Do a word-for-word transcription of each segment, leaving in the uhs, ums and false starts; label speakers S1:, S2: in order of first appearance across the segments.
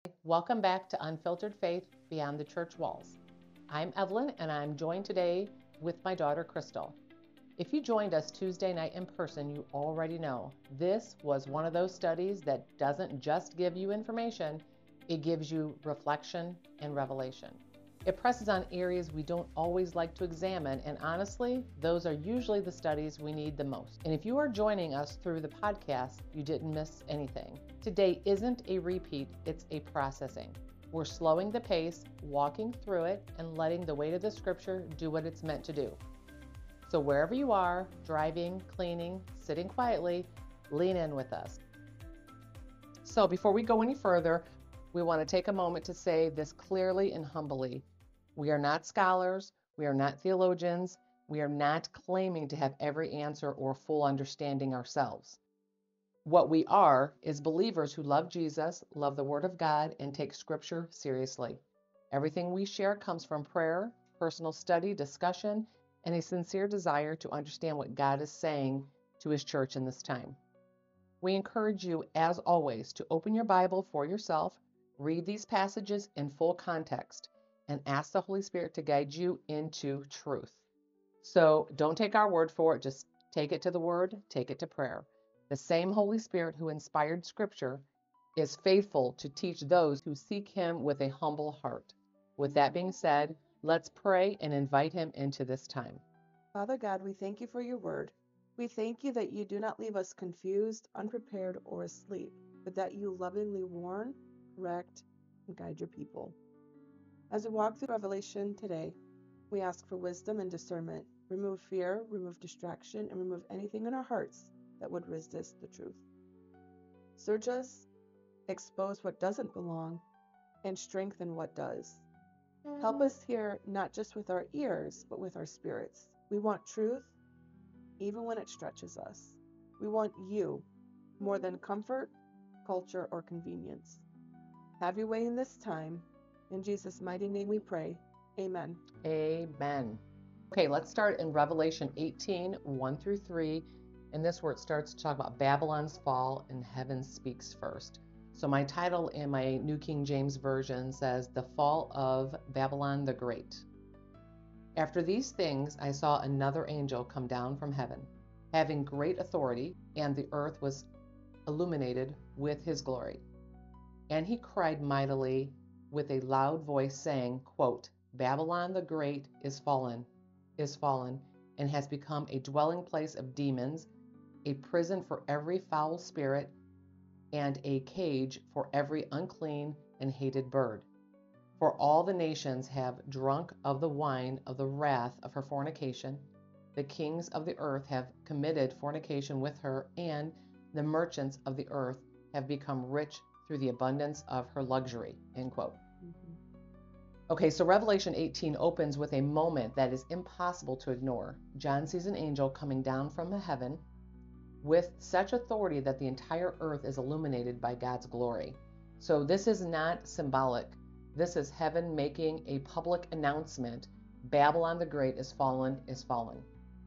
S1: Welcome back to Unfiltered Faith Beyond the Church Walls. I'm Evelyn, and I'm joined today with my daughter, Crystal. If you joined us Tuesday night in person, you already know this was one of those studies that doesn't just give you information, it gives you reflection and revelation. It presses on areas we don't always like to examine, and honestly, those are usually the studies we need the most. And if you are joining us through the podcast, you didn't miss anything. Today isn't a repeat, it's a processing. We're slowing the pace, walking through it, and letting the weight of the scripture do what it's meant to do. So wherever you are, driving, cleaning, sitting quietly, lean in with us. So before we go any further, we want to take a moment to say this clearly and humbly. We are not scholars, we are not theologians, we are not claiming to have every answer or full understanding ourselves. What we are is believers who love Jesus, love the Word of God, and take Scripture seriously. Everything we share comes from prayer, personal study, discussion, and a sincere desire to understand what God is saying to His church in this time. We encourage you, as always, to open your Bible for yourself, read these passages in full context, and ask the Holy Spirit to guide you into truth. So don't take our word for it, just take it to the Word, take it to prayer. The same Holy Spirit who inspired Scripture is faithful to teach those who seek Him with a humble heart. With that being said, let's pray and invite Him into this time.
S2: Father God, we thank you for your word. We thank you that you do not leave us confused, unprepared, or asleep, but that you lovingly warn, correct, and guide your people. As we walk through Revelation today, we ask for wisdom and discernment. Remove fear, remove distraction, and remove anything in our hearts that would resist the truth. Search us, expose what doesn't belong, and strengthen what does. Help us hear not just with our ears, but with our spirits. We want truth, even when it stretches us. We want you more than comfort, culture, or convenience. Have your way in this time. In Jesus' mighty name we pray. Amen.
S1: Amen. Okay, let's start in Revelation eighteen, one through three. And this where it starts to talk about Babylon's fall and heaven speaks first. So my title in my New King James Version says, The Fall of Babylon the Great. After these things, I saw another angel come down from heaven, having great authority, and the earth was illuminated with his glory. And he cried mightily with a loud voice, saying, quote, Babylon the Great is fallen, is fallen, and has become a dwelling place of demons, a prison for every foul spirit, and a cage for every unclean and hated bird. For all the nations have drunk of the wine of the wrath of her fornication. The kings of the earth have committed fornication with her, and the merchants of the earth have become rich through the abundance of her luxury. End quote.
S2: Mm-hmm.
S1: Okay, so Revelation eighteen opens with a moment that is impossible to ignore. John sees an angel coming down from heaven with such authority that the entire earth is illuminated by God's glory. So this is not symbolic. This is heaven making a public announcement. Babylon the Great is fallen, is fallen.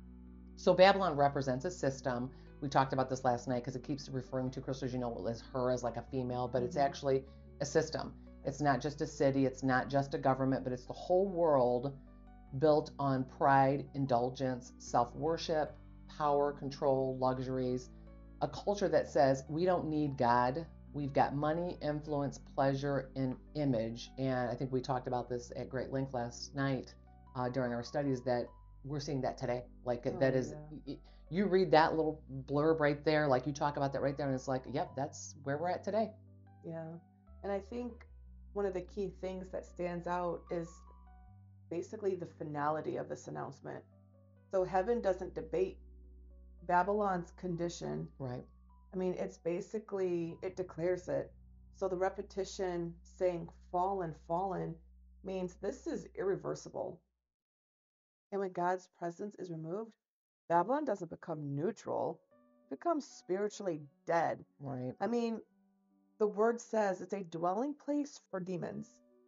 S1: So Babylon represents a system. We talked about this last night because it keeps referring to Crystal, as you know, as her as like a female, but mm-hmm. It's actually a system. It's not just a city. It's not just a government, but it's the whole world built on pride, indulgence, self-worship, power, control, luxuries, a culture that says we don't need God. We've got money, influence, pleasure, and image. And I think we talked about this at great length last night uh, during our studies that we're seeing that today. Like oh, that is, yeah. You read that little blurb right there, like you talk about that right there, and it's like, yep, that's where we're at today.
S2: Yeah. And I think one of the key things that stands out is basically the finality of this announcement. So heaven doesn't debate Babylon's condition.
S1: Right.
S2: I mean, it's basically, it declares it. So the repetition saying fallen, fallen means this is irreversible. And when God's presence is removed, Babylon doesn't become neutral, it becomes spiritually dead.
S1: Right.
S2: I mean, the word says it's a dwelling place for demons.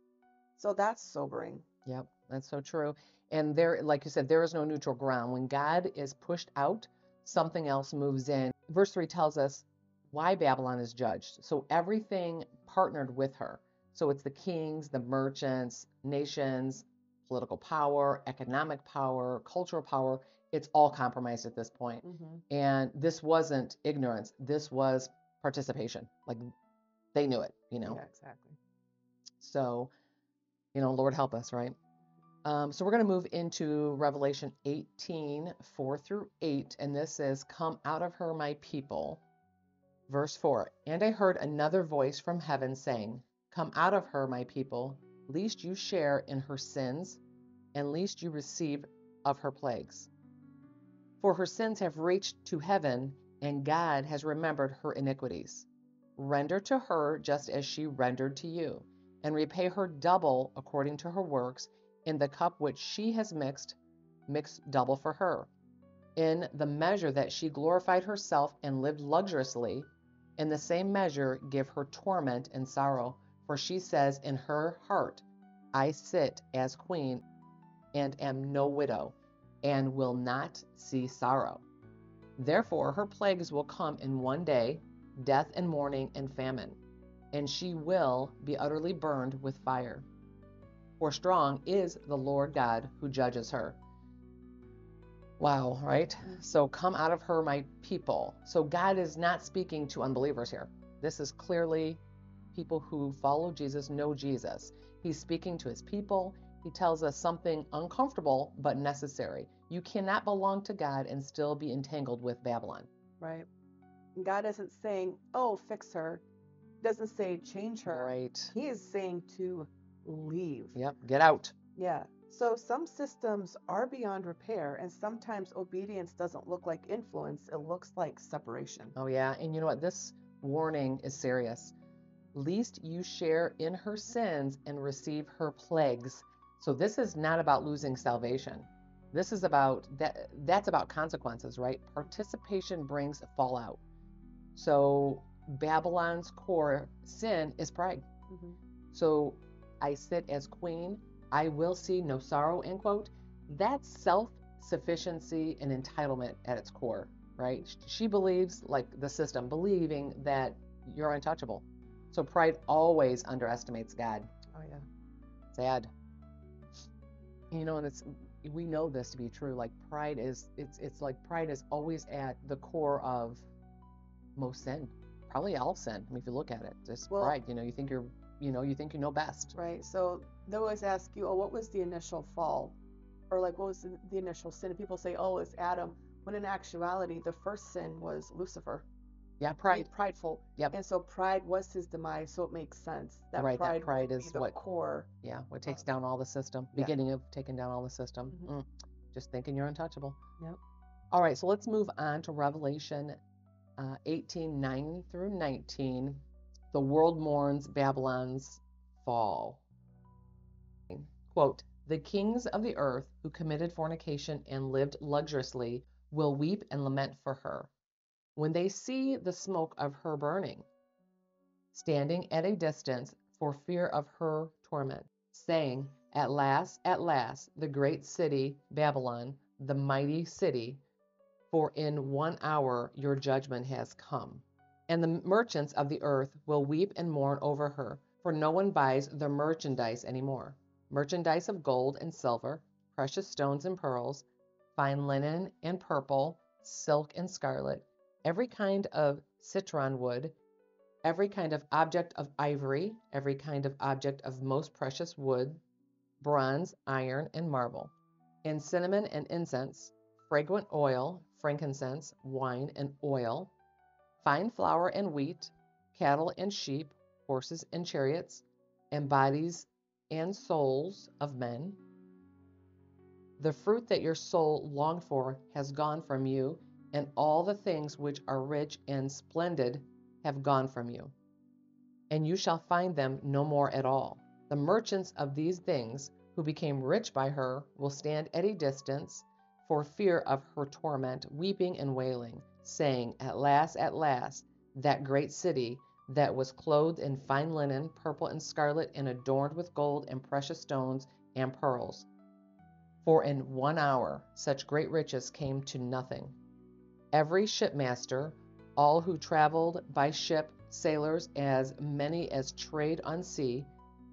S2: So that's sobering.
S1: Yep, that's so true. And there, like you said, there is no neutral ground. When God is pushed out, something else moves in. Verse three tells us why Babylon is judged. So everything partnered with her. So it's the kings, the merchants, nations, political power, economic power, cultural power. It's all compromised at this point.
S2: Mm-hmm.
S1: And this wasn't ignorance. This was participation. Like they knew it, you know?
S2: Yeah, exactly.
S1: So, you know, Lord help us, right? Um, so we're going to move into Revelation eighteen, four through eight. And this is, come out of her, my people. Verse four, and I heard another voice from heaven saying, come out of her, my people, lest you share in her sins, and lest you receive of her plagues. For her sins have reached to heaven, and God has remembered her iniquities. Render to her just as she rendered to you, and repay her double according to her works. In the cup which she has mixed, mix double for her. In the measure that she glorified herself and lived luxuriously, in the same measure give her torment and sorrow. For she says in her heart, I sit as queen and am no widow, and will not see sorrow. Therefore her plagues will come in one day, death and mourning and famine, and she will be utterly burned with fire. For strong is the Lord God who judges her. Wow, right? So come out of her, my people. So God is not speaking to unbelievers here. This is clearly people who follow Jesus, know Jesus. He's speaking to his people. He tells us something uncomfortable but necessary. You cannot belong to God and still be entangled with Babylon.
S2: Right. God isn't saying, oh, fix her. He doesn't say change her.
S1: Right.
S2: He is saying to leave.
S1: Yep, get out.
S2: Yeah. So some systems are beyond repair, and sometimes obedience doesn't look like influence, it looks like separation.
S1: Oh, yeah. And you know what? This warning is serious. Lest you share in her sins and receive her plagues. So this is not about losing salvation. This is about that. That's about consequences, right? Participation brings fallout. So Babylon's core sin is pride.
S2: Mm-hmm.
S1: So I sit as queen. I will see no sorrow, end quote. That's self-sufficiency and entitlement at its core, right? She believes, like the system, believing that you're untouchable. So pride always underestimates God.
S2: Oh, yeah.
S1: Sad. You know, and it's, we know this to be true. Like pride is, it's, it's like pride is always at the core of most sin. Probably all sin. I mean, if you look at it, just well, pride, you know, you think you're, you know, you think you know best.
S2: Right. So they always ask you, oh, what was the initial fall? Or like, what was the, the initial sin? And people say, oh, it's Adam. When in actuality, the first sin was Lucifer.
S1: Yeah, pride.
S2: Prideful.
S1: Yep.
S2: And so pride was his demise, so it makes sense. That
S1: right,
S2: pride,
S1: that pride is
S2: the
S1: what
S2: core.
S1: Yeah, what takes uh, down all the system.
S2: Yeah.
S1: Beginning of taking down all the system.
S2: Mm-hmm.
S1: Mm, just thinking you're untouchable.
S2: Yep.
S1: All right, so let's move on to Revelation uh, eighteen, nine through nineteen. The world mourns Babylon's fall. Quote, the kings of the earth who committed fornication and lived luxuriously will weep and lament for her when they see the smoke of her burning, standing at a distance for fear of her torment, saying, at last, at last, the great city, Babylon, the mighty city, for in one hour your judgment has come. And the merchants of the earth will weep and mourn over her, for no one buys their merchandise anymore. Merchandise of gold and silver, precious stones and pearls, fine linen and purple, silk and scarlet, every kind of citron wood, every kind of object of ivory, every kind of object of most precious wood, bronze, iron, and marble, and cinnamon and incense, fragrant oil, frankincense, wine, and oil, fine flour and wheat, cattle and sheep, horses and chariots, and bodies and souls of men. The fruit that your soul longed for has gone from you, and all the things which are rich and splendid have gone from you, and you shall find them no more at all. The merchants of these things, who became rich by her, will stand at a distance for fear of her torment, weeping and wailing, saying, at last, at last, that great city that was clothed in fine linen, purple and scarlet, and adorned with gold and precious stones and pearls. For in one hour such great riches came to nothing. Every shipmaster, all who traveled by ship, sailors, as many as trade on sea,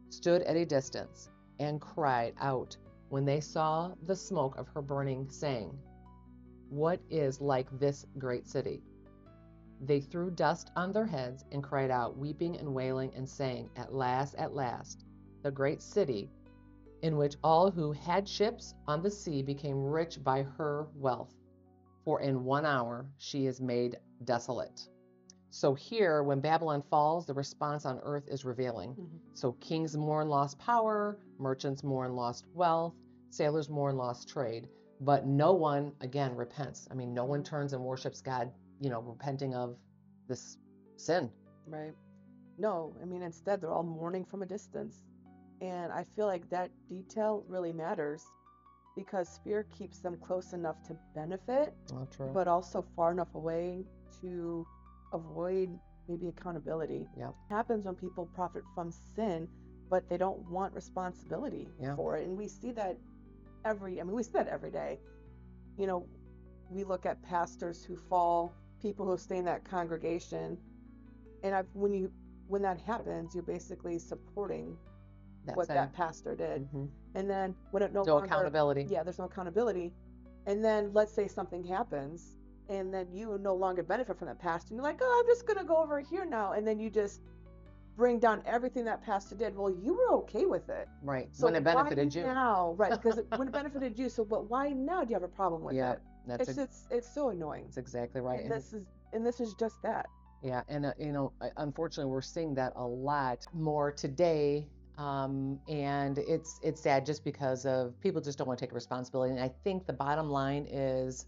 S1: stood at a distance and cried out when they saw the smoke of her burning, saying, "What is like this great city?" They threw dust on their heads and cried out, weeping and wailing and saying, "At last, at last, the great city in which all who had ships on the sea became rich by her wealth. For in one hour she is made desolate." So here, when Babylon falls, the response on earth is revealing.
S2: Mm-hmm.
S1: So kings mourn lost power, merchants mourn lost wealth, sailors mourn lost trade. But no one, again, repents. I mean, no one turns and worships God, you know, repenting of this sin.
S2: Right. No, I mean, instead, they're all mourning from a distance. And I feel like that detail really matters because fear keeps them close enough to benefit,
S1: Oh, true.
S2: but also far enough away to avoid maybe accountability.
S1: Yeah.
S2: It happens when people profit from sin, but they don't want responsibility
S1: Yeah.
S2: for it. And we see that every, I mean, we see that every day. You know, we look at pastors who fall, people who stay in that congregation. And I've, when you, when that happens, you're basically supporting
S1: That's
S2: what
S1: it.
S2: that pastor did.
S1: Mm-hmm.
S2: And then when it no,
S1: no
S2: longer,
S1: accountability.
S2: Yeah, there's no accountability. And then let's say something happens and then you no longer benefit from that pastor. And you're like, oh, I'm just going to go over here now. And then you just bring down everything that pastor did. Well, you were okay with it.
S1: Right.
S2: So
S1: when it benefited
S2: why
S1: you.
S2: now? Right. Because it, when it benefited you. So, but why now do you have a problem with
S1: Yeah,
S2: it?
S1: that's
S2: It's,
S1: a,
S2: it's, it's so annoying.
S1: that's exactly right.
S2: And this is, and this is just that.
S1: Yeah, and uh, you know, unfortunately, we're seeing that a lot more today, um, and it's it's sad just because of people just don't want to take responsibility. And I think the bottom line is,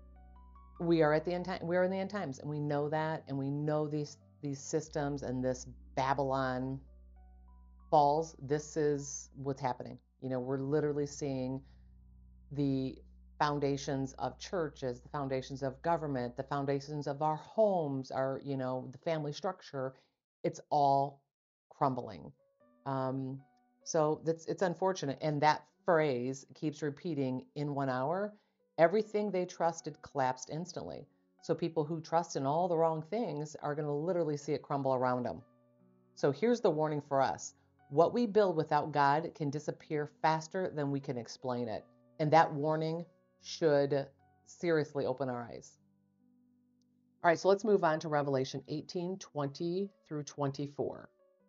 S1: we are at the end time. We are in the end times, and we know that, and we know these these systems and this Babylon falls. This is what's happening. You know, we're literally seeing the foundations of churches, the foundations of government, the foundations of our homes, our, you know, the family structure, it's all crumbling. Um, so that's, it's unfortunate. And that phrase keeps repeating, in one hour, everything they trusted collapsed instantly. So people who trust in all the wrong things are going to literally see it crumble around them. So here's the warning for us. What we build without God can disappear faster than we can explain it. And that warning should seriously open our eyes. All right, so let's move on to Revelation eighteen, twenty through twenty-four.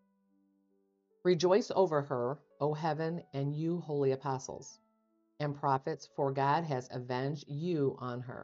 S1: Rejoice over her, O heaven, and you holy apostles and prophets, for God has avenged you on her.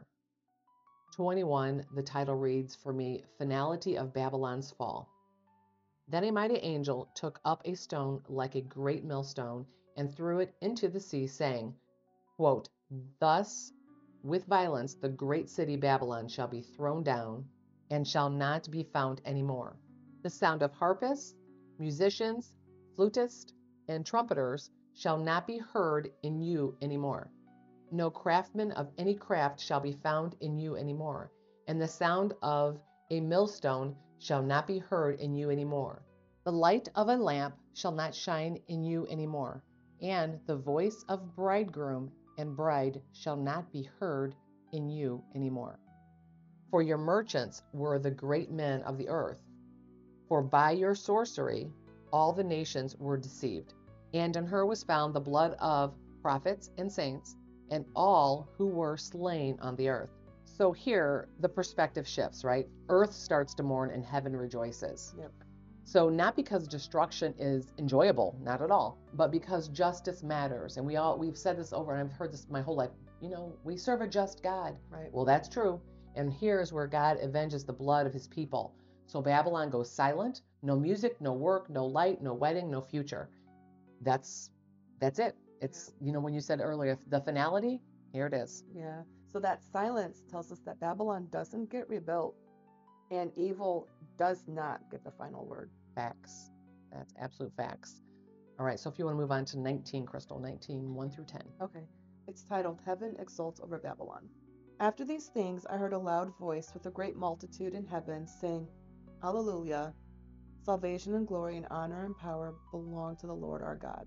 S1: twenty-one, the title reads for me, Finality of Babylon's Fall. Then a mighty angel took up a stone like a great millstone and threw it into the sea, saying, quote, Thus with violence the great city Babylon shall be thrown down and shall not be found any more. The sound of harpists, musicians, flutists, and trumpeters shall not be heard in you any more. No craftsman of any craft shall be found in you any more, and the sound of a millstone shall not be heard in you any more. The light of a lamp shall not shine in you any more, and the voice of bridegroom and bride shall not be heard in you any more. For your merchants were the great men of the earth, for by your sorcery all the nations were deceived. And in her was found the blood of prophets and saints, and all who were slain on the earth. So here, the perspective shifts, right? Earth starts to mourn and heaven rejoices.
S2: Yep.
S1: So not because destruction is enjoyable, not at all, but because justice matters. And we all, we've said this over, and I've heard this my whole life, you know, we serve a just God.
S2: Right.
S1: Well, that's true. And here's where God avenges the blood of his people. So Babylon goes silent, no music, no work, no light, no wedding, no future. That's, that's it. It's, you know, when you said earlier, the finality, here it is.
S2: Yeah. So that silence tells us that Babylon doesn't get rebuilt and evil does not get the final word.
S1: Facts. That's absolute facts. All right. So if you want to move on to nineteen, Crystal, nineteen, one through ten.
S2: Okay. It's titled Heaven Exults Over Babylon. After these things, I heard a loud voice with a great multitude in heaven saying, Hallelujah. Salvation and glory and honor and power belong to the Lord our God.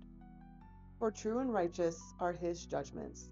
S2: For true and righteous are his judgments,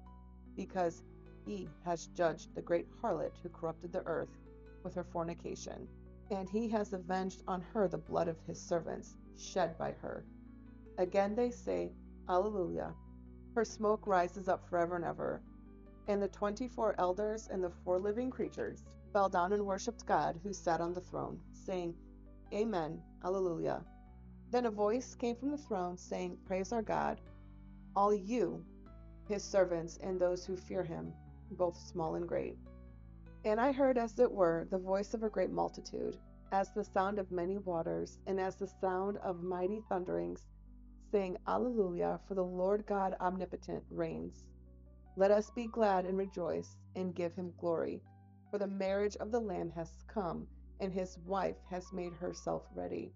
S2: because he has judged the great harlot who corrupted the earth with her fornication, and he has avenged on her the blood of his servants shed by her. Again they say, Alleluia. Her smoke rises up forever and ever. And the twenty-four elders and the four living creatures fell down and worshipped God who sat on the throne, saying, Amen, Alleluia. Then a voice came from the throne, saying, Praise our God, all you, his servants, and those who fear him, both small and great. And I heard, as it were, the voice of a great multitude, as the sound of many waters, and as the sound of mighty thunderings, saying, Alleluia, for the Lord God omnipotent reigns. Let us be glad and rejoice, and give him glory, for the marriage of the Lamb has come, and his wife has made herself ready.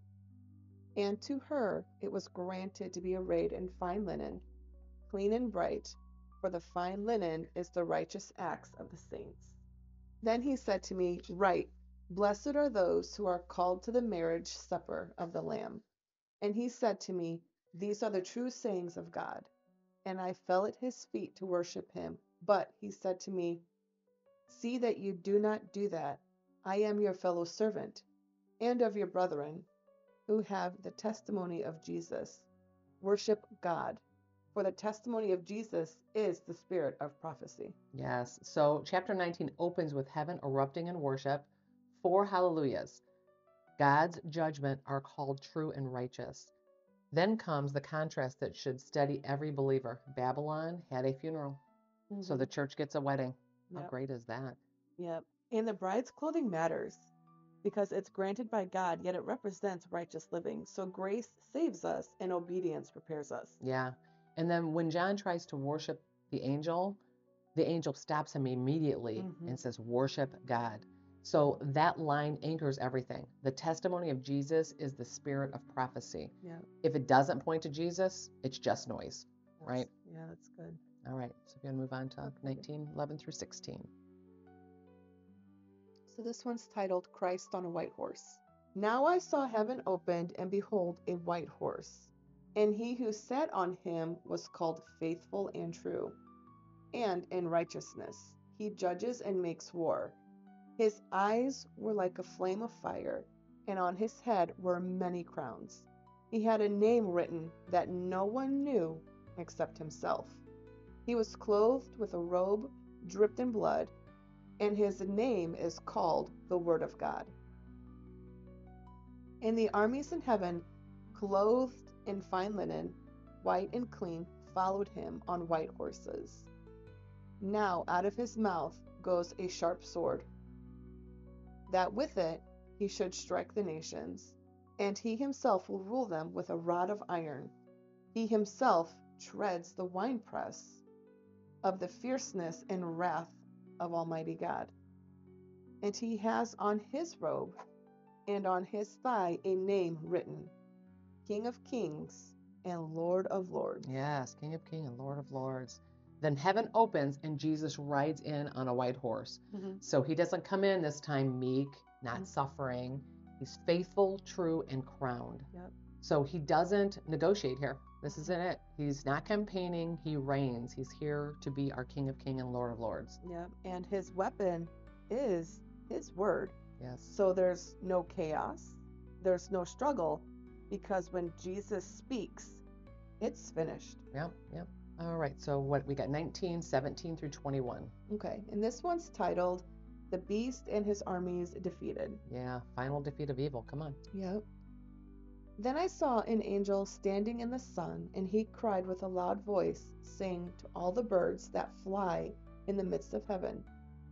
S2: And to her it was granted to be arrayed in fine linen, clean and bright, for the fine linen is the righteous acts of the saints. Then he said to me, Write, blessed are those who are called to the marriage supper of the Lamb. And he said to me, These are the true sayings of God. And I fell at his feet to worship him. But he said to me, See that you do not do that. I am your fellow servant, and of your brethren, who have the testimony of Jesus. Worship God, for the testimony of Jesus is the spirit of prophecy.
S1: Yes. So chapter nineteen opens with heaven erupting in worship, four hallelujahs. God's judgment are called true and righteous. Then comes the contrast that should steady every believer. Babylon had a funeral, mm-hmm. so the church gets a wedding. How yep. great is that?
S2: Yep. And the bride's clothing matters because it's granted by God, yet it represents righteous living. So grace saves us and obedience prepares us.
S1: Yeah. And then when John tries to worship the angel, the angel stops him immediately mm-hmm. and says, worship God. So that line anchors everything. The testimony of Jesus is the spirit of prophecy.
S2: Yeah.
S1: If it doesn't point to Jesus, it's just noise,
S2: that's,
S1: right?
S2: Yeah, that's good.
S1: All right. So we're going to move on to okay. nineteen, eleven through sixteen.
S2: So this one's titled Christ on a White Horse. Now I saw heaven opened, and behold, a white horse. And he who sat on him was called Faithful and True. And in righteousness he judges and makes war. His eyes were like a flame of fire, and on his head were many crowns. He had a name written that no one knew except himself. He was clothed with a robe dripped in blood, and his name is called the Word of God. And the armies in heaven, clothed in fine linen, white and clean, followed him on white horses. Now out of his mouth goes a sharp sword, that with it he should strike the nations, and he himself will rule them with a rod of iron. He himself treads the winepress of the fierceness and wrath of Almighty God. And he has on his robe and on his thigh a name written, King of Kings and Lord of Lords.
S1: Yes, King of Kings and Lord of Lords. Then heaven opens and Jesus rides in on a white horse. Mm-hmm. So he doesn't come in this time meek, not mm-hmm. suffering. He's faithful, true, and crowned.
S2: Yep.
S1: So he doesn't negotiate here. This isn't it. He's not campaigning. He reigns. He's here to be our King of Kings and Lord of Lords.
S2: Yep. And his weapon is his word.
S1: Yes.
S2: So there's no chaos. There's no struggle, because when Jesus speaks, it's finished.
S1: Yep. Yep. All right, so what we got nineteen, seventeen through twenty-one.
S2: Okay, and this one's titled The Beast and His Armies Defeated.
S1: Yeah, final defeat of evil. Come on.
S2: Yep. Then I saw an angel standing in the sun, and he cried with a loud voice, saying to all the birds that fly in the midst of heaven,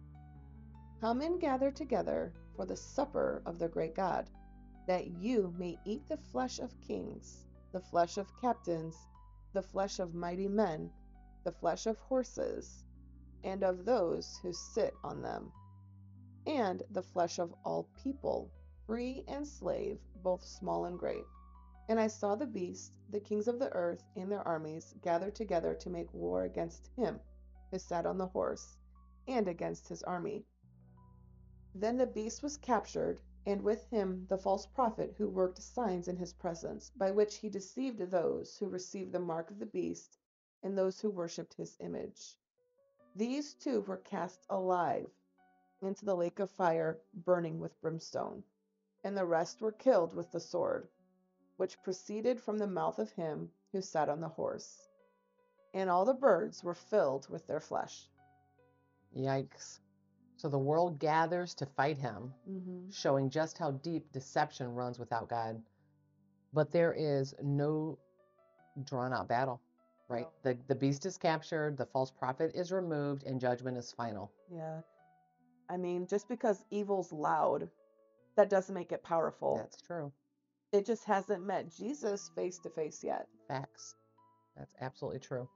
S2: Come and gather together for the supper of the great God, that you may eat the flesh of kings, the flesh of captains, the flesh of mighty men, the flesh of horses, and of those who sit on them, and the flesh of all people, free and slave, both small and great. And I saw the beast, the kings of the earth, and their armies gathered together to make war against him who sat on the horse, and against his army. Then the beast was captured, and with him the false prophet who worked signs in his presence, by which he deceived those who received the mark of the beast and those who worshipped his image. These two were cast alive into the lake of fire, burning with brimstone, and the rest were killed with the sword. which proceeded from the mouth of him who sat on the horse. And all the birds were filled with their flesh.
S1: Yikes. So the world gathers to fight him,
S2: Mm-hmm.
S1: showing just how deep deception runs without God. But there is no drawn out battle, right?
S2: No.
S1: The the beast is captured, the false prophet is removed, and judgment is final.
S2: Yeah. I mean, just because evil's loud, that doesn't make it powerful.
S1: That's true.
S2: It just hasn't met Jesus face to face yet.
S1: Facts. That's absolutely true.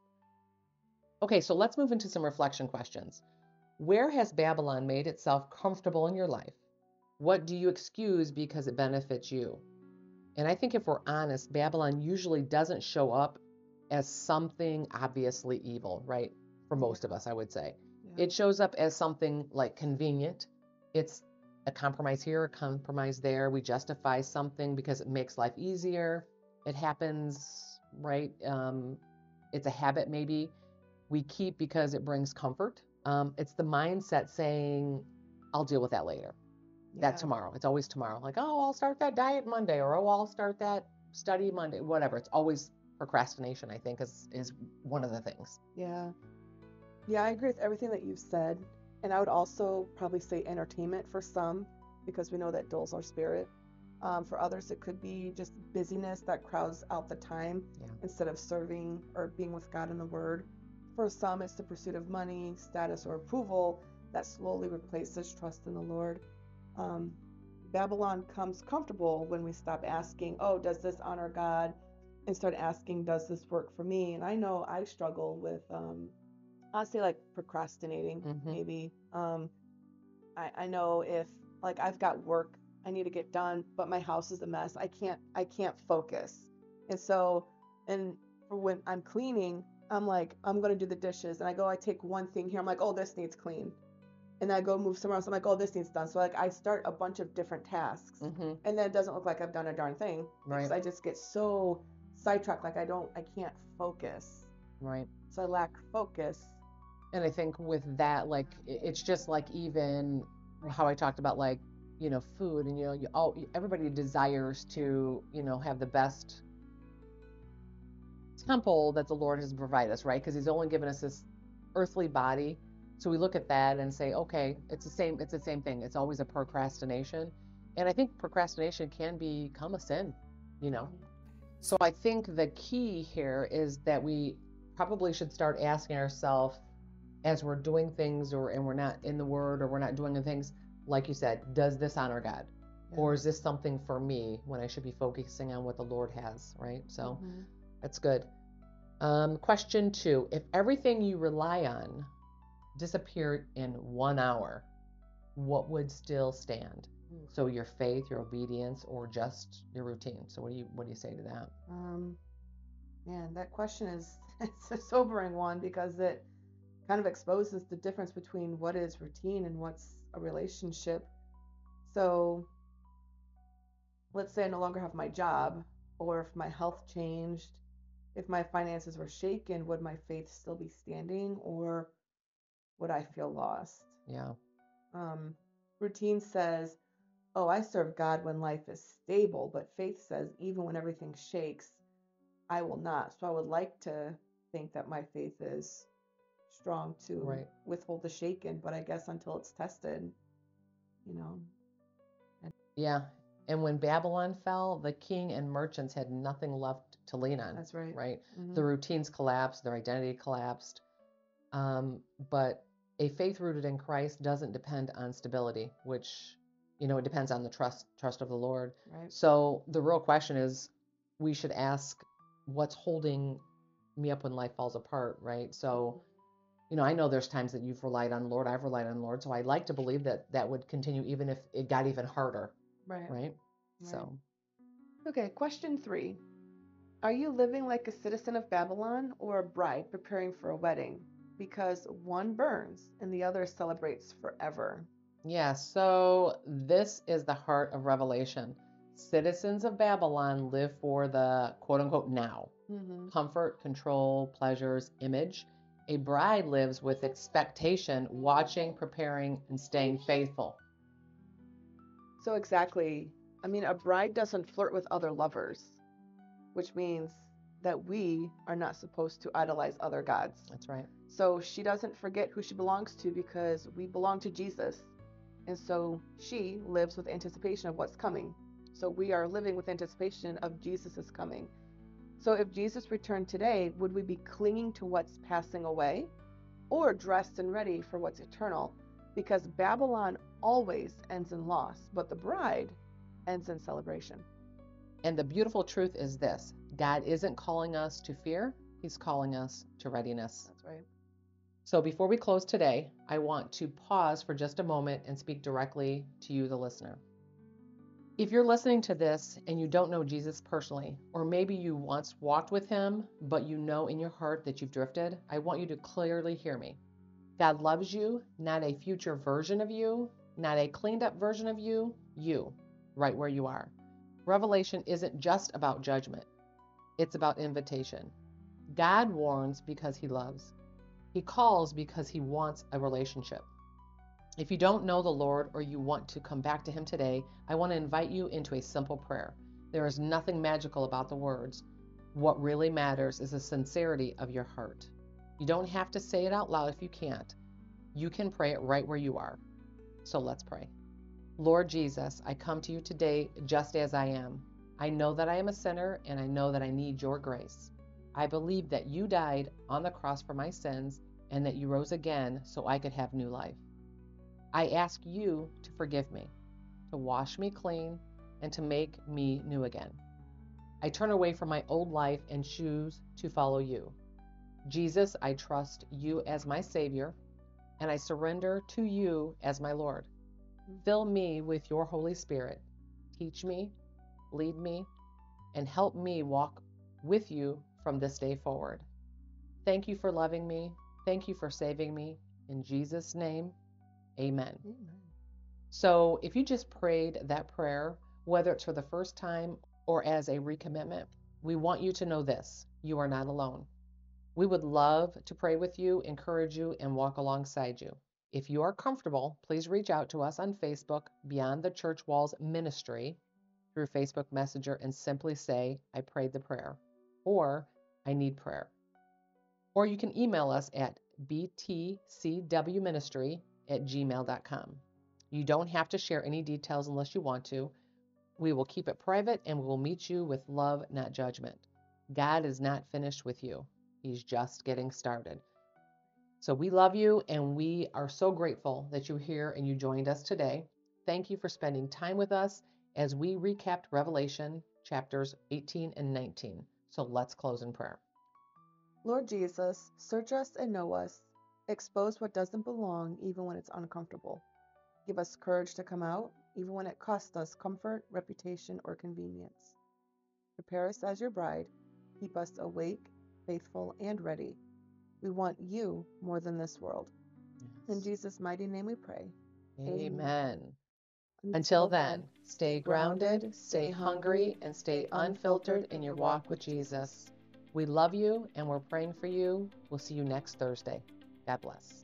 S1: Okay, so let's move into some reflection questions. Where has Babylon made itself comfortable in your life? What do you excuse because it benefits you? And I think if we're honest, Babylon usually doesn't show up as something obviously evil, right? For most of us, I would say.
S2: Yeah.
S1: It shows up as something like convenient. It's a compromise here, a compromise there. We justify something because it makes life easier. It happens, right? Um, it's a habit maybe we keep because it brings comfort. Um, it's the mindset saying, I'll deal with that later. That
S2: Yeah.
S1: tomorrow. It's always tomorrow. Like, oh, I'll start that diet Monday, or oh, I'll start that study Monday, whatever. It's always procrastination, I think, is is one of the things.
S2: Yeah. Yeah, I agree with everything that you've said. And I would also probably say entertainment for some, because we know that dulls our spirit. Um, for others, it could be just busyness that crowds out the time
S1: Yeah.
S2: instead of serving or being with God in the Word. For some, it's the pursuit of money, status, or approval that slowly replaces trust in the Lord. Um, Babylon comes comfortable when we stop asking, oh, does this honor God? And start asking, does this work for me? And I know I struggle with, um, I'll say like procrastinating,
S1: Mhm.
S2: maybe. Um, I, I know if like I've got work I need to get done, but my house is a mess. I can't, I can't focus. And so, and for when I'm cleaning, I'm like, I'm going to do the dishes. And I go, I take one thing here. I'm like, oh, this needs clean. And I go move somewhere else. I'm like, oh, this needs done. So like I start a bunch of different tasks,
S1: Mhm.
S2: and then it doesn't look like I've done a darn thing because
S1: Right.
S2: I just get so sidetracked. Like I don't, I can't focus.
S1: Right.
S2: So I lack focus.
S1: And I think with that, like, i- it's just like even how I talked about, like, you know, food, and you know, you all everybody desires to, you know, have the best temple that the Lord has provided us, right? Because He's only given us this earthly body. So we look at that and say, okay, it's the same, it's the same thing. It's always a procrastination. And I think procrastination can become a sin, you know. So I think the key here is that we probably should start asking ourselves as we're doing things, or and we're not in the Word, or we're not doing the things, like you said, does this honor God?
S2: Yeah.
S1: Or is this something for me when I should be focusing on what the Lord has, right? So
S2: Mhm.
S1: that's good. Um, question two, if everything you rely on disappeared in one hour, what would still stand?
S2: Mm.
S1: So your faith, your obedience, or just your routine. So what do you what do you say to that?
S2: Um, man, that question is it's a sobering one because it kind of exposes the difference between what is routine and what's a relationship. So let's say I no longer have my job, or if my health changed, if my finances were shaken, would my faith still be standing, or would I feel lost?
S1: Yeah.
S2: Um, routine says, oh, I serve God when life is stable, but faith says, even when everything shakes, I will not. So I would like to think that my faith is strong to
S1: Right.
S2: withhold the shaken, but I guess until it's tested, you know. And
S1: Yeah. And when Babylon fell, the king and merchants had nothing left to lean on.
S2: that's right.
S1: Right.
S2: Mhm.
S1: The routines collapsed, their identity collapsed. Um, but a faith rooted in Christ doesn't depend on stability, which, you know, it depends on the trust trust of the Lord.
S2: Right.
S1: So the real question is, we should ask, what's holding me up when life falls apart, right? So, you know, I know there's times that you've relied on the Lord, I've relied on the Lord, so I like to believe that that would continue even if it got even harder,
S2: Right.
S1: right?
S2: Right.
S1: So,
S2: Okay, question three. Are you living like a citizen of Babylon or a bride preparing for a wedding? Because one burns and the other celebrates forever.
S1: yeah, so this is the heart of Revelation. Citizens of Babylon live for the quote unquote now.
S2: Mm-hmm.
S1: Comfort, control, pleasures, image. A bride lives with expectation, watching, preparing, and staying faithful.
S2: So exactly. I mean, a bride doesn't flirt with other lovers. which means that we are not supposed to idolize other gods.
S1: That's right.
S2: So she doesn't forget who she belongs to because we belong to Jesus. And so she lives with anticipation of what's coming. So we are living with anticipation of Jesus' coming. So if Jesus returned today, would we be clinging to what's passing away or dressed and ready for what's eternal? Because Babylon always ends in loss, but the bride ends in celebration.
S1: And the beautiful truth is this: God isn't calling us to fear, He's calling us to readiness.
S2: That's right.
S1: So before we close today, I want to pause for just a moment and speak directly to you, the listener. If you're listening to this and you don't know Jesus personally, or maybe you once walked with Him, but you know in your heart that you've drifted, I want you to clearly hear me. God loves you, not a future version of you, not a cleaned up version of you, you, right where you are. Revelation isn't just about judgment. It's about invitation. God warns because He loves. He calls because He wants a relationship. If you don't know the Lord or you want to come back to Him today, I want to invite you into a simple prayer. There is nothing magical about the words. What really matters is the sincerity of your heart. You don't have to say it out loud if you can't. You can pray it right where you are. So let's pray. Lord Jesus, I come to you today just as I am. I know that I am a sinner and I know that I need your grace. I believe that you died on the cross for my sins and that you rose again so I could have new life. I ask you to forgive me, to wash me clean, and to make me new again. I turn away from my old life and choose to follow you. Jesus, I trust you as my Savior, and I surrender to you as my Lord. Fill me with your Holy Spirit. Teach me, lead me, and help me walk with you from this day forward. Thank you for loving me. Thank you for saving me. In Jesus' name, amen.
S2: Amen.
S1: So if you just prayed that prayer, whether it's for the first time or as a recommitment, we want you to know this: you are not alone. We would love to pray with you, encourage you, and walk alongside you. If you are comfortable, please reach out to us on Facebook, Beyond the Church Walls Ministry, through Facebook Messenger and simply say, I prayed the prayer, or I need prayer. Or you can email us at b t c w ministry at gmail dot com. You don't have to share any details unless you want to. We will keep it private and we will meet you with love, not judgment. God is not finished with you. He's just getting started. So we love you and we are so grateful that you're here and you joined us today. Thank you for spending time with us as we recapped Revelation chapters eighteen and nineteen. So let's close in prayer.
S2: Lord Jesus, search us and know us. Expose what doesn't belong even when it's uncomfortable. Give us courage to come out even when it costs us comfort, reputation, or convenience. Prepare us as your bride. Keep us awake, faithful, and ready. We want you more than this world.
S1: Yes.
S2: In Jesus' mighty name we pray.
S1: Amen. Until then, stay grounded, stay hungry, and stay unfiltered in your walk with Jesus. We love you and we're praying for you. We'll see you next Thursday. God bless.